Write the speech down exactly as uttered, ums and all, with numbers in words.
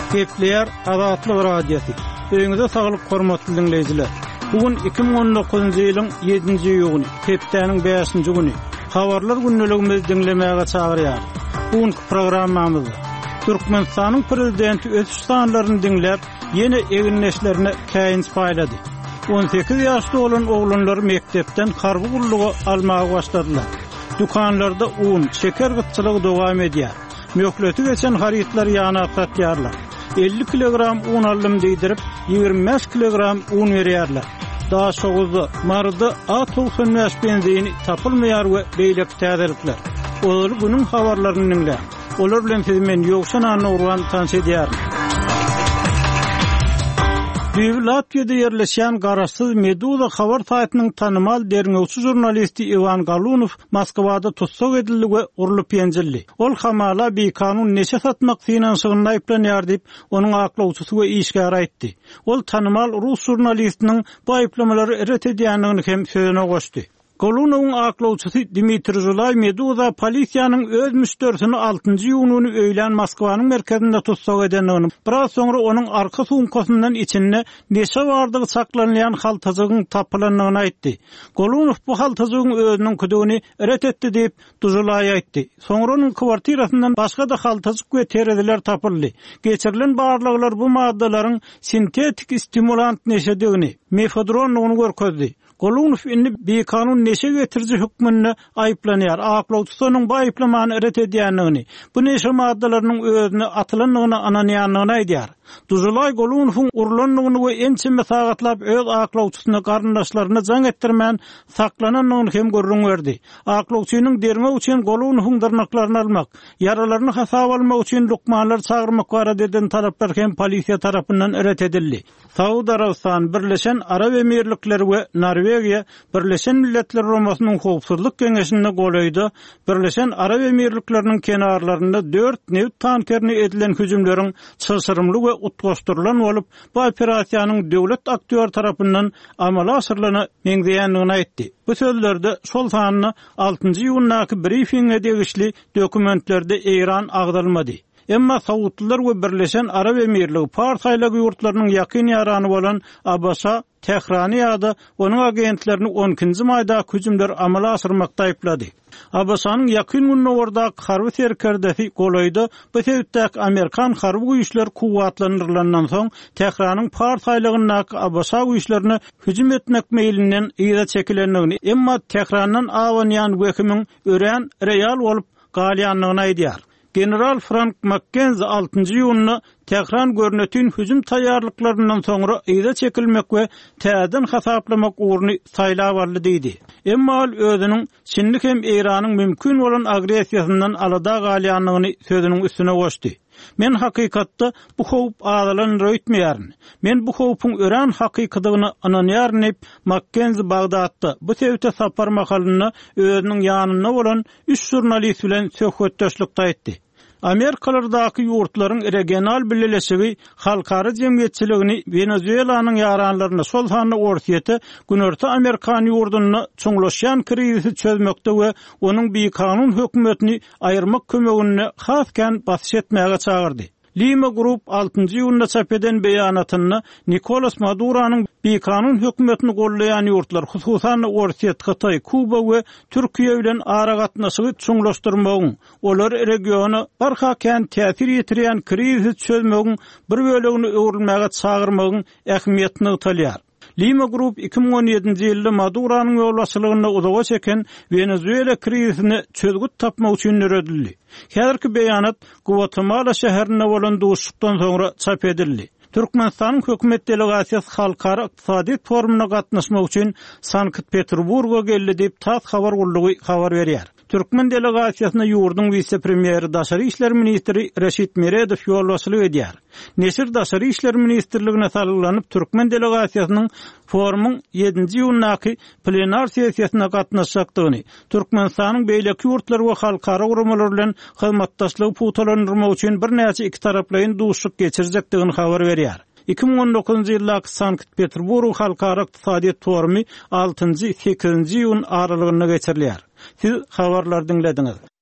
Kepler Azatlyk radiosu. Öňüňizde saglyk hormatly dinleýijiler. Bugün iki bin on dokuzunçy ýylyň ýedinji ýylyny, Keplerniň beşinji güni. Habarlar günneligimizi dinlemäge çagyrýar. Bugünkü programmamyzda Türkmenistanyň prezidenti öz sanlaryny dinläp, ýene eginleşlerine käýins paýlady. on sekiz ýaşly olan oglanlar mekdepden karby gullugy almagy başladylar. Dukanlarda un, şeker gıtçylygy dowam edýär. Möhleti geçen haritlar ýana satýarlar. elli kilogram un aldım diýdirip, ýigirmi beş kilogram un berýärler. Daha şoğuzda, marda A doksan beş benzini tapılmaýar we beýlek täzirikler. Olar günüň habarlaryny dinlä. Olar bilen siz men ýokşan anurwan tanış edýär. Latviýada ýerleşýän garaşsyz Meduza habar saýtynyň tanymal derňewçi jurnalisti Ivan Galunov Moskwada tutsak edildi we urulyp ýenjildi. Ol hamala beýkanun neşe satmak finansyny aýplanýar diýip onuň aklawçysy we işgär aýtdy. Ol tanymal rus jurnalistiniň bu aýplamalary eret edýändigini hem sözüne goşdy. Golunowyň aklawçysy Dmitri Zulay Meduza polisiýanyň öz müşterisini altıncı ýununy öýlen Moskwanyň merkezinde tutsak edendigini, biraz soňra onuň arka sumkasyndan içinde neşe bardygy saklanýan haltazygyň tapylandygyny aýtdy. Golunov bu haltazygyň özüniň küdügini eret etdi diýip Zulay aýtdy. Soňra onuň kwartirasyndan başga da haltazyk we terezeler tapyldy. Geçirilen barlyklar bu maddalaryň sintetik stimulant neşedigini, mefedron onu görkezdi. Golunov indi beýkanun neşe getirji hükmünde aýplanýar. Aklawçysy onuň bu aýplamany eret edýändigini, bu neşe maddalarynyň özüne atylandygyny ananýanlygyny aýdýar. Duzulay Golunowyň urulandygyny we ençeme sagatlap öz aklawçysyna garyndaşlaryna jaň etdirmän saklananyny hem görüň berdi. Aklawçynyň derme üçin Golunowyň dyrnaklaryny almak, yaralaryny hasap almak üçin lukmanlar çagyrmak barada eden talaplar hem polisiýa tarapyndan eret edildi. Saudi Arabistan, Birleşen Arab Emirlikleri we Norwegiýa Birleşen Milletler Romasynyň howpsuzlyk geňeşinde golaýdy. Birleşen Arab Emirlikleriniň kenarlarynda dört newt tankerini edilen hüjümleriň çysyrymly we utgaşdyrylan bolup, bu operasiýanyň döwlet aktýör tarapyndan amala asyrlana meňzeýändigini aýtdy. Bu sözlerde şol sanyny altıncı ýylyňky briefinge degişli dokumentlerde Eýran agdalmady. Emma Saudlar we Birleşen Arab Emirligi partiýaly ýurtlarynyň ýakyn ýarany bolan Abbasa Tehraniýada onuň agentlerini on ikinji maýda hüjümler amala asyrmakda aýplady. Abbasanyň ýakyn günlerde harby serkerdesi golaýdy. Bu sebäpden Amerikan harby güýçleri kuwatlandyrylgandan soň Tehranyň partiýalygyna Abbasa güýçlerini hüjüm etmek meýlinden ýa çekilendigini, emma Tehrandan awanýan wekimiň ören real bolup galýanlygyny aýdýar. General Frank McKenzie altıncı ýylyny Tehran görnetiniň hüjüm taýýarlyklarynyň soňra ýa çekilmek we täzeden hasaplamak ugruna saýlap aldy diýdi. Emma ol özüniň Çinlik hem Eýranyň mümkin bolan agresiýasyndan alada galýanlygyny sözüniň üstüne goşdy. Men hakykatda bu howp adalan röýtmeýärin. Men bu howpyň ören hakykatygyny ananýaryn diýip Mackenzie Bagdatda bu sebäpde sapar makalyny özüniň ýanyna bolan üç jurnalist bilen söhbetdeşlikde etdi. Amerikalardaky ýurtlaryň regional birleşigi halkara jemgyýetçiligini Venezuelanyň ýaranlaryna şol sany orsiýeti Günorta Amerikan ýurduny çoňlaşýan krizisi çözmekde we onuň beýkanun hökümetini aýyrmak kömegine hasken basyş etmäge çagyrdy. Lima Group altıncı ýylynda çap eden beýanatyny Nicolas Maduronyň beýkanun hökümetini gollaýan ýurtlar, hususan Orsiýet, Hatay, Kuba we Türkiýe bilen ara gatnaşygy çoňlaşdyrmagyň, olar regiony barhaken täsir ýetirýän krizis çözmegiň bir bölegini öwrülmäge çagyrmagyň ähmiýetini ýytalýar. Lima Group iki bin on ýedinji ýylda Maduronyň ýolbaşçylygyna uzaga çeken Venezuela krizisini çözgüt tapmak üçin öredildi. Häzirki beýanat Guatemala şäherine bolan duşukdan soňra çap edildi. Türkmenistanyň hökümet delegasiýasy halkara ykdysady forumuna gatnaşmak üçin Sankt-Peterburga geldi diýip TASS habar gullugy habar berýär. Türkmen delegasiýasyna ýurdun vice-premieri Daşary işler ministri Reşit Meredow ýolbaşçylyk edýär. Neşir Daşary işler ministrligine salgylanyp Türkmen delegasiýasynyň forumyň ýedinji ýylynaky plenar sessiýasyna gatnaşjakdygyny, Türkmenistanyň beýleki ýurtlar we halkara guramalar bilen hyzmatdaşlygy puwtalandyrmak üçin bir näçe iki taraplaryň duşuk geçirjekdigini habar berýär. iki bin on dokuzunçy ýyldaky Sankt-Peterburg halkara ykdysadyýet forumy altıncı sekizinji ýyl aralygyna geçirilýär. Siz habarlar dinlediňiz.